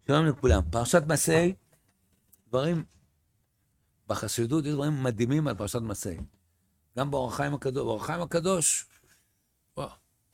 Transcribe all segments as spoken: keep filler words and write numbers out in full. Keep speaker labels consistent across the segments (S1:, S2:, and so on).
S1: שלום לכולם. פרשת מסעי, דברים, בחסידות יש דברים מדהימים על פרשת מסעי. גם באור החיים הקדוש, באור החיים הקדוש, וואו.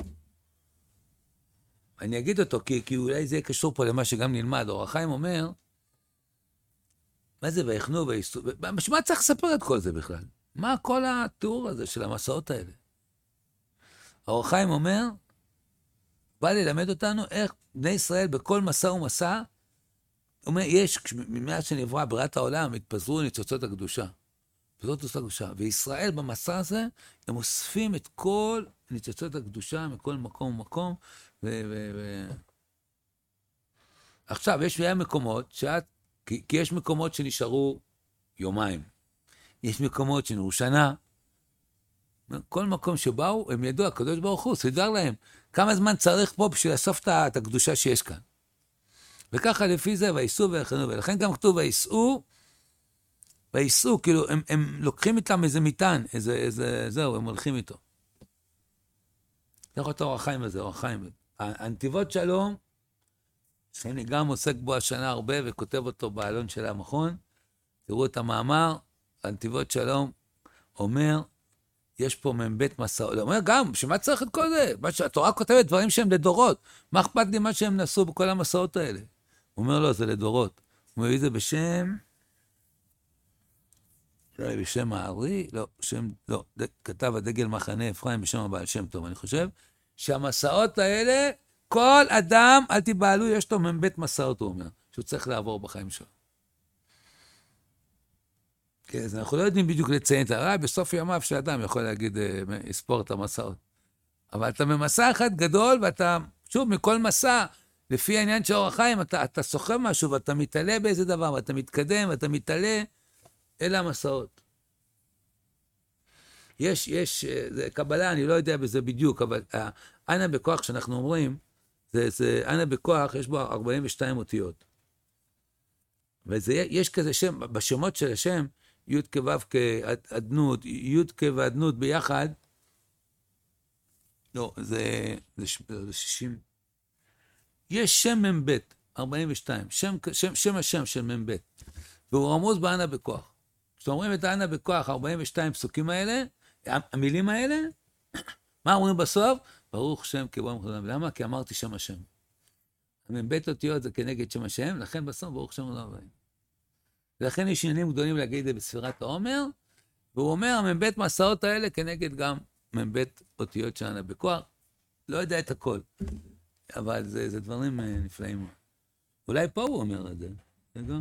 S1: אני אגיד אותו, כי, כי אולי זה יהיה קשור פה למה שגם נלמד. אור החיים אומר, מה זה ויחנו וייסעו? בשביל צריך לספר את כל זה בכלל? מה כל התיאור הזה של המסעות האלה? אור החיים אומר, בא ללמד אותנו איך בני ישראל בכל מסע ומסע, הוא אומר, יש, מאז שנברא בריאת העולם, התפזרו ניצוצות הקדושה. התפזרו ניצוצות הקדושה. וישראל במסע הזה, הם אוספים את כל ניצוצות הקדושה מכל מקום ומקום. ו- ו- ו- עכשיו, יש והיה מקומות, שאת, כי, כי יש מקומות שנשארו יומיים. יש מקומות שנשארו שנה. כל מקום שבאו, הם ידעו, הקדוש ברוך הוא, סידר להם. כמה זמן צריך פה בשביל לאסוף את הקדושה שיש כאן. וככה לפי זה, וייסעו ויחנו, ולכן גם כתוב, וייסעו, וייסעו, כאילו, הם, הם לוקחים איתם איזה מיטן, איזה, איזה, זהו, הם הולכים איתו. איך אותו אור החיים הזה, אור החיים. הנתיבות שלום, שאני גם עוסק בו השנה הרבה, וכותב אותו בעלון של המכון, תראו את המאמר, הנתיבות שלום, אומר, יש פה מבית מסעות, הוא אומר גם, שמה צריך את כל זה? התורה כותבת דברים שהם לדורות, מה אכפת לי מה שהם נעשו בכל המסעות האלה? הוא אומר לו, זה לדורות. הוא מביא את זה בשם, לא, בשם הארי, לא, שם, לא, כתב הדגל מחנה אפרים בשם הבעל שם טוב, אני חושב, שהמסעות האלה, כל אדם, אל תיבעלו, יש לו מבית מסעות, הוא אומר, שהוא צריך לעבור בחיים שלו. כן, אז אנחנו לא יודעים בדיוק לציין את הרע, בסוף ימיו שאדם יכול להגיד, יספור את המסעות. אבל אתה במסע אחד גדול, ואתה, שוב, מכל מסע, לפי העניין של אור החיים, אתה, אתה סוחב משהו, ואתה מתעלה באיזה דבר, ואתה מתקדם, ואתה מתעלה, אלה המסעות. יש, יש, זה קבלה, אני לא יודע בזה בדיוק, אבל אנה בכוח שאנחנו אומרים, זה, זה, אנה בכוח, יש בו ארבעים ושתיים אותיות. וזה, יש כזה שם, בשמות של השם, י' כו' כעדנות, י' כו' ביחד, לא, זה, זה, זה שישים. יש שם מ"ב, ארבעים ושתיים, שם, שם, שם השם של מ"ב, והוא רמוז באנה בכוח. כשאומרים את האנה בכוח, ארבעים ושתיים פסוקים האלה, המילים האלה, מה אומרים בסוף? ברוך שם כבוא מחודם. למה? כי אמרתי שם השם. המ"ב אותיות זה כנגד שם השם, לכן בסוף ברוך שם מחודם. ולכן יש עניינים גדולים להגיד את זה בספירת העומר, והוא אומר, המ"ב מסעות האלה כנגד גם מ"ב אותיות של האנה בכוח. לא יודע את הכל. אבל זה, זה דברים נפלאים. אולי פה הוא אומר את זה. רגע.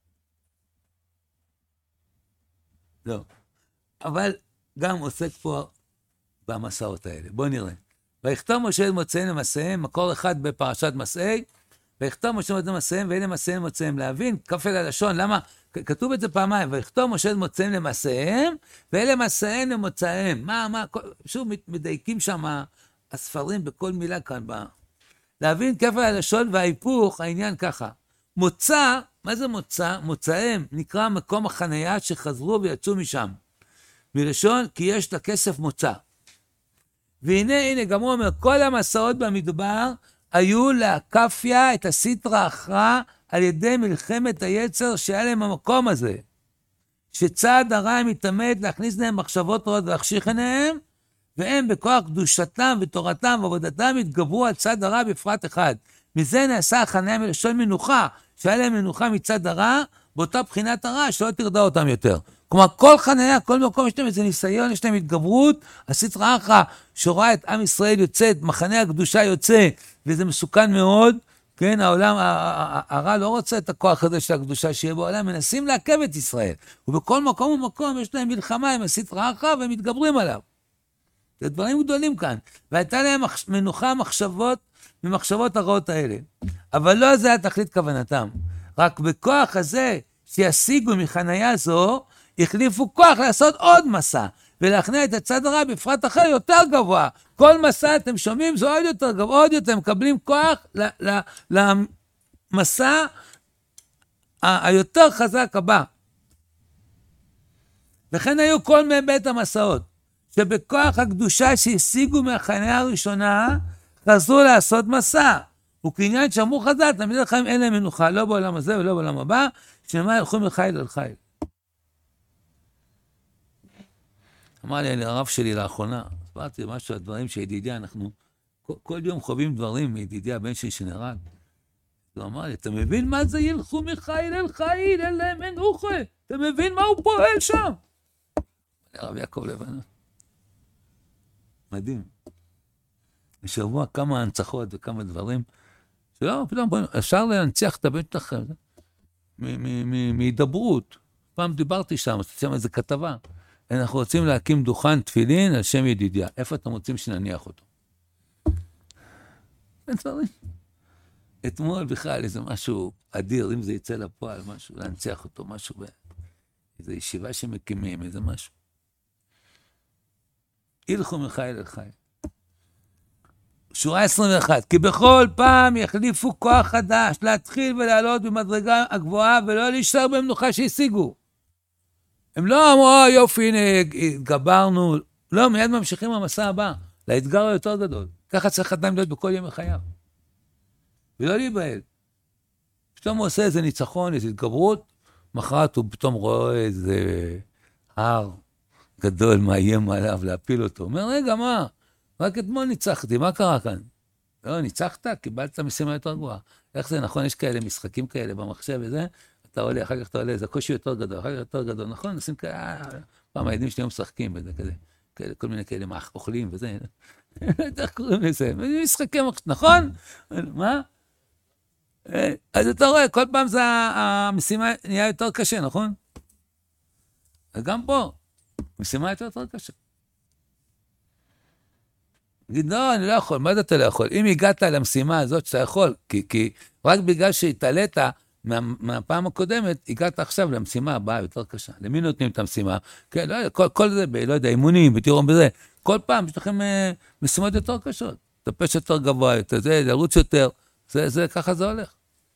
S1: לא. אבל גם עוסק פה במסעות האלה. בואו נראה. ויכתוב משה את מוצאיהם למסעיהם, מקור אחד בפרשת מסעי, ויכתוב משה את מסעיהם, ואלה מסעיהם מוצאיהם. להבין, כפל הלשון, למה? כתוב את זה פעמיים, ויכתוב משה את מוצאיהם למסעיהם, ואלה מסעיהם למוצאיהם. מה, מה, שוב מדייקים שם הספרים בכל מילה כאן בה. להבין כפל הלשון וההיפוך, העניין ככה. מוצא, מה זה מוצא? מוצאיהם נקרא מקום החנייה שחזרו ויצאו משם. מלשון, כי יש לכסף מוצא. והנה, הנה, גם הוא אומר, כל המסעות במדבר היו להקפיה את הסיטרא אחרא על ידי מלחמת היצר שהיה להם המקום הזה. שצעד הרע מתאמץ להכניס להם מחשבות רעות ולהחשיך עיניהם, והם בכוח קדושתם ותורתם ועבודתם התגברו על צד הרע בפרט אחד. מזה נעשה החניה מלשון מנוחה, שהיה להם מנוחה מצד הרע, באותה בחינת הרע שלא תרדה אותם יותר. כלומר, כל חניה, כל מקום יש להם איזה ניסיון, יש להם התגברות, הסיטרא אחרא שרואה את עם ישראל יוצא, את מחנה הקדושה יוצא, וזה מסוכן מאוד, כן, העולם, הרע לא רוצה את הכוח הזה של הקדושה שיהיה בעולם, מנסים לעכב את ישראל, ובכל מקום ומקום יש להם מלחמה עם הסיטרא אחרא, והם מתגברים עליו. זה דברים גדולים כאן, והייתה להם מנוחה מחשבות, ממחשבות הרעות האלה. אבל לא זה התכלית כוונתם. רק בכוח הזה שישיגו מחניה זו, החליפו כוח לעשות עוד מסע, ולהכניע את הצד הרע בפרט אחר יותר גבוה. כל מסע אתם שומעים זה עוד יותר גבוה, עוד יותר מקבלים כוח למסע היותר חזק הבא. וכן היו כל מבית המסעות, שבכוח הקדושה שהשיגו מהחניה הראשונה, חזרו לעשות מסע. וכעניין שאמרו חז"ל, תלמידי חכמים אין להם מנוחה, לא בעולם הזה ולא בעולם הבא, שנאמר ילכו מחיל אל חיל. אמר לי הרב שלי לאחרונה, הסברתי משהו על דברים שידידיה, אנחנו כל, כל יום חווים דברים מידידיה, הבן שלי שנהרג. הוא אמר לי, אתה מבין מה זה ילכו מחיל אל חיל, אין להם מנוחה? אתה מבין מה הוא פועל שם? הרב יעקב לבנה. מדהים. בשבוע כמה הנצחות וכמה דברים, שלא, פתאום אפשר להנציח את הבן שלכם, מהידברות. פעם דיברתי שם, עשיתי שם איזו כתבה. אנחנו רוצים להקים דוכן תפילין על שם ידידיה. איפה אתם רוצים שנניח אותו? אין דברים. אתמול בכלל איזה משהו אדיר, אם זה יצא לפועל, משהו, להנציח אותו, משהו, איזו ישיבה שמקימים, איזה משהו. ילכו מחיל אל חיל. שורה עשרים ואחת, כי בכל פעם יחליפו כוח חדש, להתחיל ולעלות במדרגה הגבוהה, ולא להישאר במנוחה שהשיגו. הם לא אמרו, יופי, הנה, התגברנו. לא, מיד ממשיכים המסע הבא, לאתגר היותר גדול. ככה צריך אדם להיות בכל ימי חייו. ולא להיבהל. פתאום הוא עושה איזה ניצחון, איזו התגברות, מחרת הוא פתאום רואה איזה הר גדול מאיים עליו להפיל אותו. הוא אומר, רגע, מה? רק אתמול ניצחתי, מה קרה כאן? לא, ניצחת? קיבלת משימה יותר גבוהה. איך זה נכון? יש כאלה משחקים כאלה במחשב וזה, אתה עולה, אחר כך אתה עולה, זה קושי יותר גדול, אחר כך יותר גדול, נכון? נשים כאלה, פעם הילדים שלי משחקים בזה, כזה, כאלה, כל מיני כאלה, מה, אוכלים וזה, איך קוראים לזה? משחקים, נכון? מה? אז אתה רואה, כל פעם זה, המשימה נהיה יותר קשה, נכון? וגם פה, משימה יותר יותר קשה. תגיד, לא, אני לא יכול, מה זה אתה לא יכול? אם הגעת למשימה הזאת שאתה יכול, כי, כי רק בגלל שהתעלית מה, מהפעם הקודמת, הגעת עכשיו למשימה הבאה יותר קשה. למי נותנים את המשימה? כן, לא, כל, כל זה, ב, לא יודע, אימונים, בתיאורון בזה, כל פעם יש לכם אה, משימות יותר קשות. טפש יותר גבוה, יותר זה, לרוץ יותר, זה, זה, ככה זה הולך.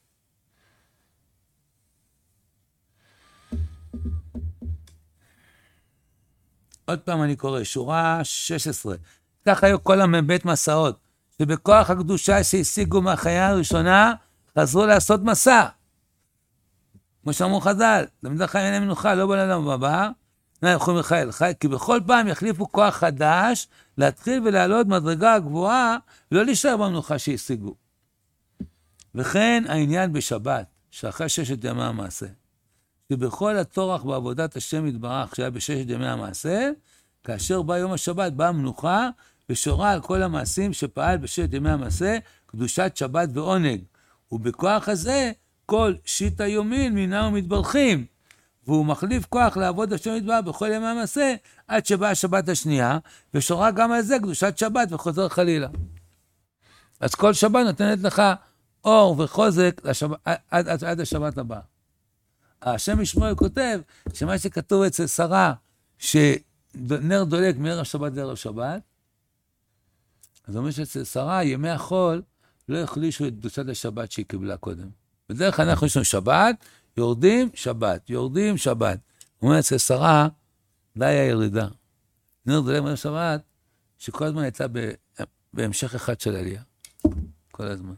S1: עוד פעם אני קורא, שורה שש עשרה. כך היו כל המבית מסעות, שבכוח הקדושה שהשיגו מהחיה הראשונה, חזרו לעשות מסע. כמו שאמרו חז"ל, תלמידי חכמים אין להם מנוחה, לא בעולם הבא, ילכו מחיל חי, כי בכל פעם יחליפו כוח חדש, להתחיל ולעלות מדרגה הגבוהה, ולא להישאר במנוחה שהשיגו. וכן העניין בשבת, שאחרי ששת ימי המעשה, שבכל התורך בעבודת השם יתברך, שהיה בששת ימי המעשה, כאשר בא יום השבת, באה מנוחה, ושורה על כל המעשים שפעל בששת ימי המעשה, קדושת שבת ועונג. ובכוח הזה, כל שיטה יומין מינם ומתברכים. והוא מחליף כוח לעבוד השם יתברך בכל ימי המעשה, עד שבאה השבת השנייה, ושורה גם על זה קדושת שבת וחוזר חלילה. אז כל שבת נותנת לך אור וחוזק לשבת, עד, עד, עד השבת הבאה. השם ישמעאל כותב שמה שכתוב אצל שרה, שנר דולק מערב שבת לערב שבת, אז אומר שאצל שרה, ימי החול לא יחלישו את קדושת השבת שהיא קיבלה קודם. בדרך כלל אנחנו יש לנו שבת, יורדים שבת, יורדים שבת. הוא אומר אצל שרה, די הירידה. נר דולק מערב שבת, שכל הזמן הייתה בהמשך אחד של עלייה. כל הזמן.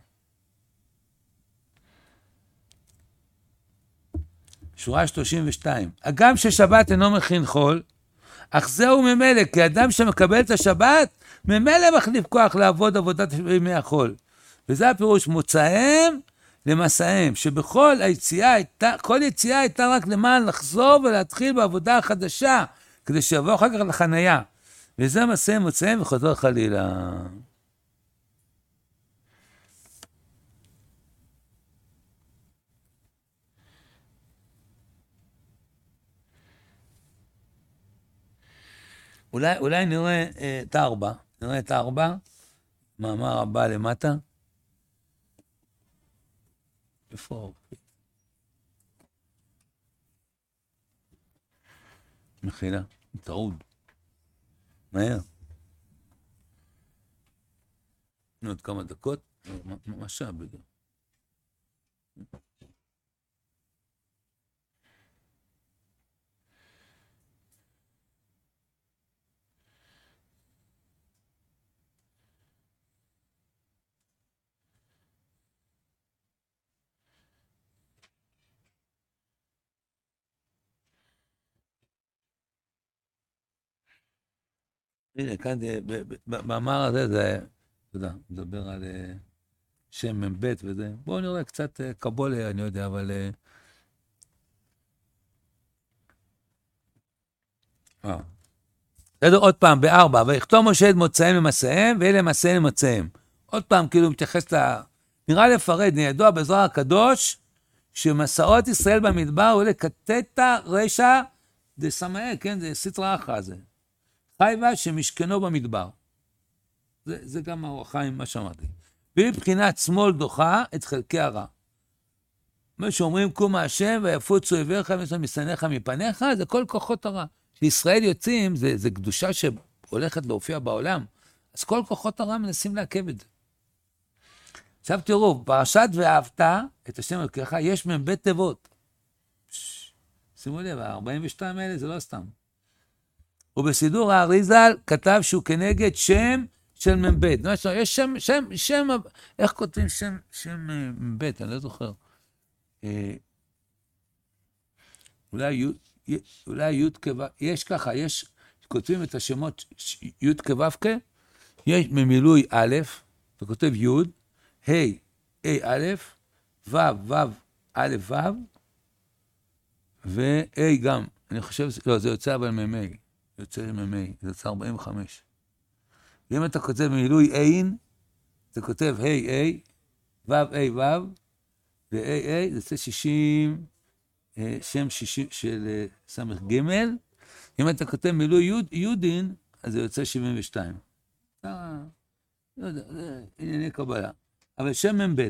S1: שורה שלושים ושתיים. הגם ששבת אינו מכין חול, אך זהו ממילא, כי אדם שמקבל את השבת, ממילא מחליף כוח לעבוד עבודת ימי החול. וזה הפירוש, מוצאיהם למסעיהם, שבכל היציאה הייתה, כל יציאה הייתה רק למען לחזור ולהתחיל בעבודה החדשה, כדי שיבוא אחר כך לחנייה. וזה מסעיהם מוצאיהם וחוזר חלילה. אולי, אולי נראה אה, את הארבע, נראה את הארבע, מאמר הבא למטה. איפה? מחילה, טעוד. מהר. עוד כמה דקות, ממש שעה בגלל. הנה, כאן, במאמר הזה, זה, אתה יודע, מדבר על שם מ"ב וזה. בואו נראה קצת קבולה, אני יודע, אבל... אה. בסדר, עוד פעם, בארבע, ויכתוב משה את מוצאיהם למסעיהם, ואלה מסעיהם למוצאיהם. עוד פעם, כאילו, מתייחס ל... נראה לפרד, ידוע בזוהר הקדוש, שמסעות ישראל במדבר הוא לקטטה רשע דסמאי, כן, זה סטרא אחרא זה. חייבה שמשכנו במדבר. זה, זה גם האור החיים, מה שאמרתי. ובבחינת שמאל דוחה את חלקי הרע. מה שאומרים, קום השם ויפוצו אויביך ומשנאיך מפניך, זה כל כוחות הרע. כשישראל יוצאים, זה, זה קדושה שהולכת להופיע בעולם, אז כל כוחות הרע מנסים לעכב את זה. עכשיו תראו, פרשת ואהבת את השם אלוקיך, יש מ"ב תיבות. שימו לב, ה-ארבעים ושתיים האלה זה לא סתם. ובסידור האריז"ל כתב שהוא כנגד שם של מ"ב. יש שם, שם, שם, איך כותבים שם, שם מ"ב? אני לא זוכר. אולי י' אולי י' כו', יש ככה, יש, כותבים את השמות י' כו' כ', יש ממילוי א', אתה כותב י', ה', ה' א', ו', ו', א', ו', וה' גם, אני חושב, לא, זה יוצא אבל מ"ה, יוצא מ"ה, זה יוצא ארבעים וחמש. ואם אתה כותב ממילוי עין, אתה כותב ה', ה', ו', ה', ו', וה', ה', זה יוצא שישים, שם שישים של סמך ג', אם אתה כותב מילוי יודין, אז זה יוצא שבעים ושתיים. לא יודע, זה ענייני קבלה. אבל שם מ"ב.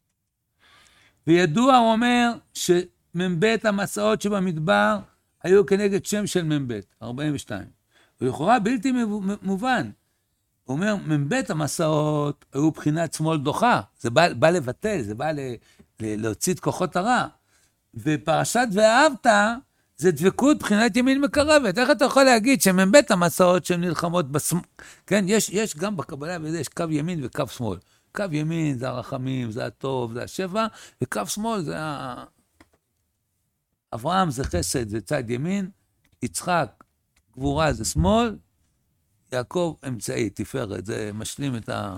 S1: וידוע הוא אומר שמ"ב המסעות שבמדבר היו כנגד שם של מ"ב, ארבעים ושתיים. ולכאורה בלתי מובן. הוא אומר, מ"ב המסעות היו בחינת שמאל דוחה. זה בא, בא לבטל, זה בא ל, ל, להוציא את כוחות הרע. ופרשת ואהבת זה דבקות בחינת ימין מקרבת. איך אתה יכול להגיד שמ"ב המסעות שהן נלחמות בשמאל? כן, יש, יש גם בקבלה וזה, יש קו ימין וקו שמאל. קו ימין זה הרחמים, זה הטוב, זה השבע, וקו שמאל זה ה... אברהם זה חסד, זה צד ימין, יצחק, גבורה זה שמאל, יעקב אמצעי, תפארת, זה משלים את ה...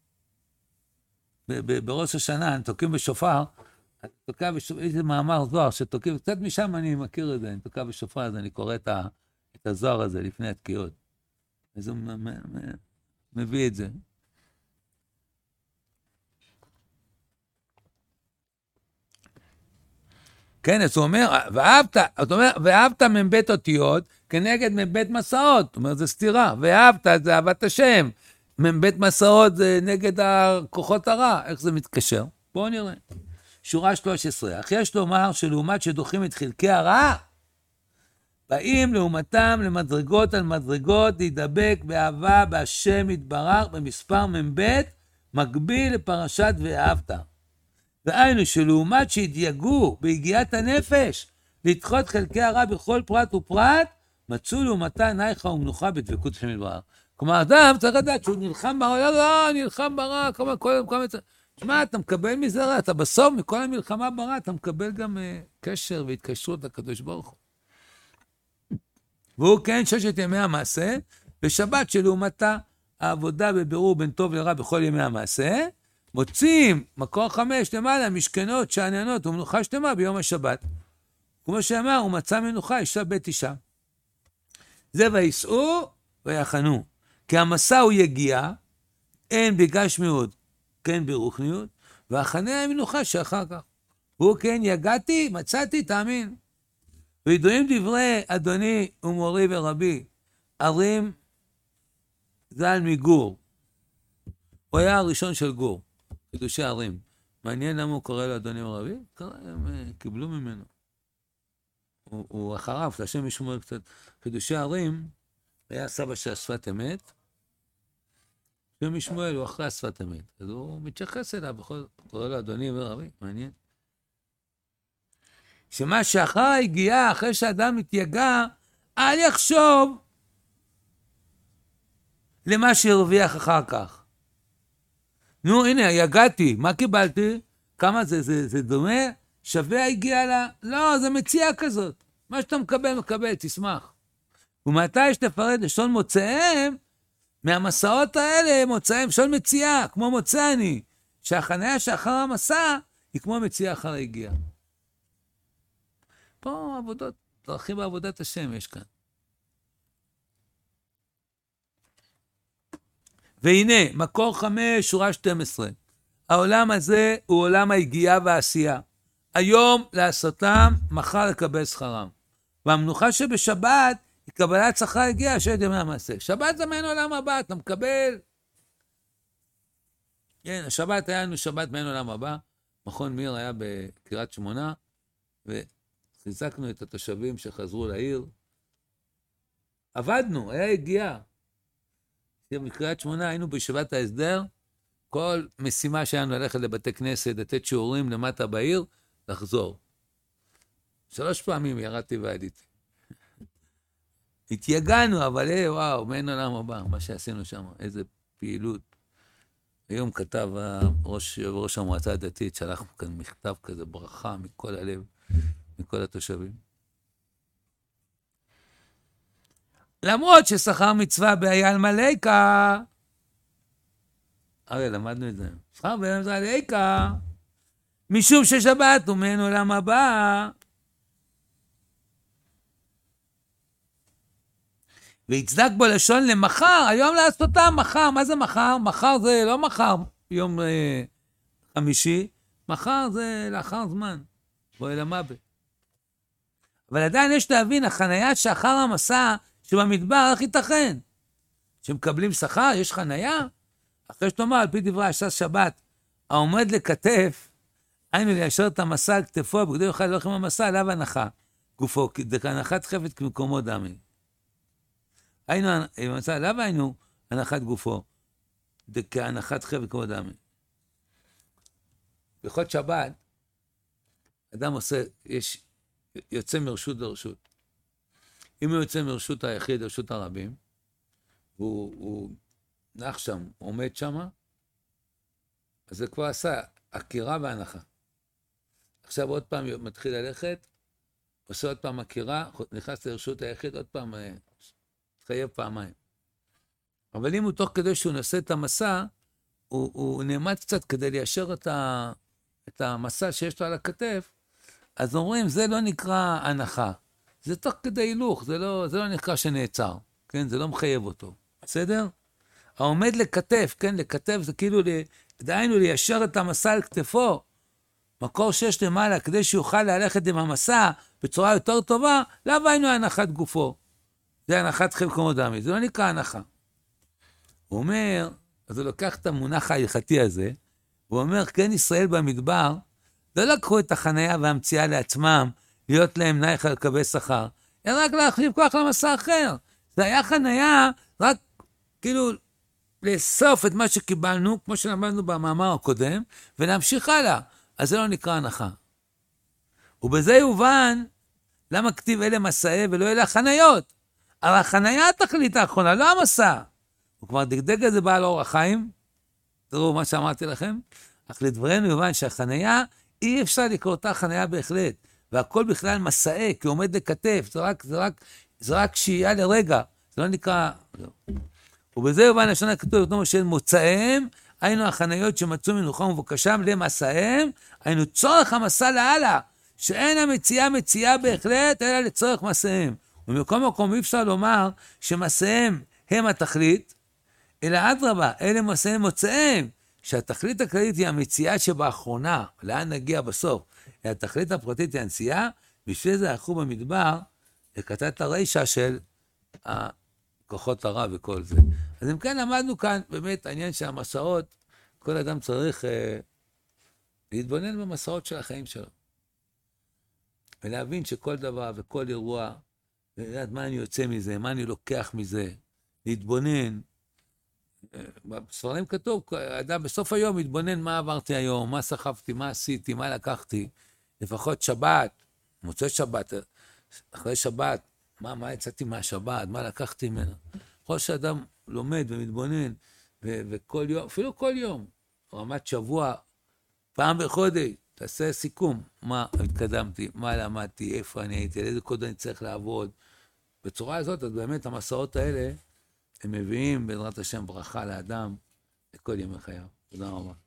S1: ב- ב- בראש השנה, הם תוקעים בשופר, תוקע בשופר, איזה מאמר זוהר שתוקעים, קצת משם אני מכיר את זה, אני תוקע בשופר, אז אני קורא את, ה... את הזוהר הזה לפני התקיעות. אז הוא מ- מ- מ- מביא את זה. כן, אז הוא אומר, ואהבת, זאת אומרת, ואהבת מ"ב אותיות, כנגד מ"ב מסעות, זאת אומרת, זה סתירה, ואהבת, זה אהבת השם, מ"ב מסעות זה נגד הכוחות הרע, איך זה מתקשר? בואו נראה. שורה שלוש עשרה, אך יש לומר שלעומת שדוחים את חלקי הרע, באים לעומתם למדרגות על מדרגות, להידבק באהבה בהשם יתברך במספר מ"ב, מקביל לפרשת ואהבת. והיינו שלעומת שהתייגעו בהגיעת הנפש, לדחות חלקי הרע בכל פרט ופרט, מצאו לעומתה נייחה ומנוחה בדבקות השם יתברך. כלומר, אדם צריך לדעת שהוא נלחם ברע, לא, לא, נלחם ברע, כל כל כל שמע, אתה מקבל מזה רע, אתה בסוף, מכל המלחמה ברע, אתה מקבל גם uh, קשר והתקשרות לקדוש ברוך הוא. והוא כן ששת ימי המעשה, בשבת שלעומתה העבודה בבירור בין טוב לרע בכל ימי המעשה, מוצאים מקור חמש למעלה, משכנות, שעננות ומנוחה שלמה ביום השבת. כמו שאמר, הוא מצא מנוחה, אישה בית אישה. זה ויסעו ויחנו. כי המסע הוא יגיע, אין בגשמיות, כן ברוחניות, והחנה המנוחה שאחר כך. הוא כן יגעתי, מצאתי, תאמין. וידועים דברי אדוני ומורי ורבי, ערים ז"ל מגור. הוא היה הראשון של גור. חידושי ערים. מעניין למה הוא קורא לו אדוני ורבי? הם קיבלו ממנו. הוא, הוא אחריו, השם ישמור קצת. חידושי ערים, היה סבא של שפת אמת, שם ישמואל הוא אחרי שפת אמת. אז הוא מתייחס אליו, בכל קורא לו אדוני ורבי, מעניין. שמה שאחר היגיעה, אחרי שאדם מתייגע, אל יחשוב למה שהרוויח אחר כך. נו, הנה, יגעתי, מה קיבלתי? כמה זה, זה, זה דומה? שווה הגיע לה? לא, זה מציאה כזאת. מה שאתה מקבל, מקבל, תשמח. ומתי שתפרד לשון מוצאיהם, מהמסעות האלה מוצאים של מציאה, כמו מוצא אני, שהחניה שאחר המסע היא כמו מציאה אחר הגיעה. פה עבודות, דרכים בעבודת השם יש כאן. והנה, מקור חמש, שורה שתים עשרה. העולם הזה הוא עולם ההגיעה והעשייה. היום לעשותם, מחר לקבל שכרם. והמנוחה שבשבת היא קבלת שכר הגיעה שאת ימי המעשה. שבת זה מעין עולם הבא, אתה מקבל. כן, השבת היה לנו שבת מעין עולם הבא. מכון מיר היה בקריית שמונה, וחיזקנו את התושבים שחזרו לעיר. עבדנו, היה הגיעה. בקריית שמונה היינו בישיבת ההסדר, כל משימה שלנו ללכת לבתי כנסת, לתת שיעורים למטה בעיר, לחזור. שלוש פעמים ירדתי ועליתי. התייגענו, אבל אה, וואו, מעין עולם הבא, מה שעשינו שם, איזה פעילות. היום כתב ראש, ראש המועצה הדתית, שלח כאן מכתב כזה, ברכה מכל הלב, מכל התושבים. למרות ששכר מצווה באייל מלאיקה, הרי למדנו את זה, שכר באייל מלאיקה, משום ששבת הוא מעין עולם הבא. והצדק בו לשון למחר, היום לעשותם מחר, מה זה מחר? מחר זה לא מחר יום אה, חמישי, מחר זה לאחר זמן, בו אל המוות. אבל עדיין יש להבין, החנייה שאחר המסע, שבמדבר, איך ייתכן? שמקבלים שכר, יש חנייה? אחרי שתאמר, על פי דברי הש"ס שבת, העומד לכתף, היינו ליישר את המסע על כתפו, בגדי יוכל ללכם המסע, עליו הנחה, גופו, כהנחת חפץ כמקומו דמי. היינו, המסע, עליו היינו הנחת גופו, כהנחת חפץ כמקומו דמי. בכל שבת, אדם עושה, יש, יוצא מרשות לרשות. אם הוא יוצא מרשות היחיד לרשות הרבים, והוא הוא נח שם, הוא עומד שם, אז זה כבר עשה עקירה והנחה. עכשיו עוד פעם מתחיל ללכת, עושה עוד פעם עקירה, נכנס לרשות היחיד, עוד פעם חייב פעמיים. אבל אם הוא תוך כדי שהוא נושא את המסע, הוא, הוא נעמד קצת כדי ליישר את, ה, את המסע שיש לו על הכתף, אז אומרים, זה לא נקרא הנחה. זה תוך כדי הילוך, זה לא, זה לא נקרא שנעצר, כן? זה לא מחייב אותו, בסדר? העומד לכתף, כן? לכתף זה כאילו, דהיינו ליישר את המסע על כתפו, מקור שש למעלה, כדי שיוכל ללכת עם המסע בצורה יותר טובה, לא היינו הנחת גופו. זה הנחת חלקו דמי, זה לא נקרא הנחה. הוא אומר, אז הוא לוקח את המונח ההלכתי הזה, הוא אומר, כן, ישראל במדבר, לא לקחו את החנייה והמציאה לעצמם, להיות להם נייך על קווי שכר, אלא רק להחליף כוח למסע אחר. זה היה חנייה, רק כאילו לאסוף את מה שקיבלנו, כמו שלמדנו במאמר הקודם, ולהמשיך הלאה. אז זה לא נקרא הנחה. ובזה יובן, למה כתיב אלה מסעי ולא אלה החניות? אבל החניה התכלית האחרונה, לא המסע. הוא כבר דגדג את זה בעל אור החיים, תראו מה שאמרתי לכם, אך לדברנו יובן שהחניה, אי אפשר לקרוא אותה חניה בהחלט. והכל בכלל מסעי, כי עומד לכתף, זה רק, זה רק, זה רק שהייה לרגע, זה לא נקרא... ובזה יובן לשון הכתוב, יותר של מוצאיהם, היינו החניות שמצאו מנוחם ובקשם למסעיהם, היינו צורך המסע להלאה, שאין המציאה מציאה בהחלט, אלא לצורך מסעיהם. ומכל מקום אי אפשר לומר שמסעיהם הם התכלית, אלא אדרבה, אלה מסעיהם מוצאיהם, שהתכלית הכללית היא המציאה שבאחרונה, לאן נגיע בסוף, התכלית הפרטית היא הנסיעה, בשביל זה הלכו במדבר לקטת הרישה של כוחות הרע וכל זה. אז אם כן למדנו כאן באמת העניין של המסעות, כל אדם צריך אה, להתבונן במסעות של החיים שלו. ולהבין שכל דבר וכל אירוע, ולדעת מה אני יוצא מזה, מה אני לוקח מזה, להתבונן. בספרים כתוב, אדם בסוף היום מתבונן מה עברתי היום, מה סחבתי, מה עשיתי, מה לקחתי. לפחות שבת, מוצא שבת, אחרי שבת, מה, מה יצאתי מהשבת, מה לקחתי ממנה. כל שאדם לומד ומתבונן, ו- וכל יום, אפילו כל יום, רמת שבוע, פעם בחודש, תעשה סיכום, מה התקדמתי, מה למדתי, איפה אני הייתי, איזה קוד אני צריך לעבוד. בצורה הזאת, אז באמת המסעות האלה, הם מביאים בעזרת השם ברכה לאדם לכל ימי חייו. תודה רבה.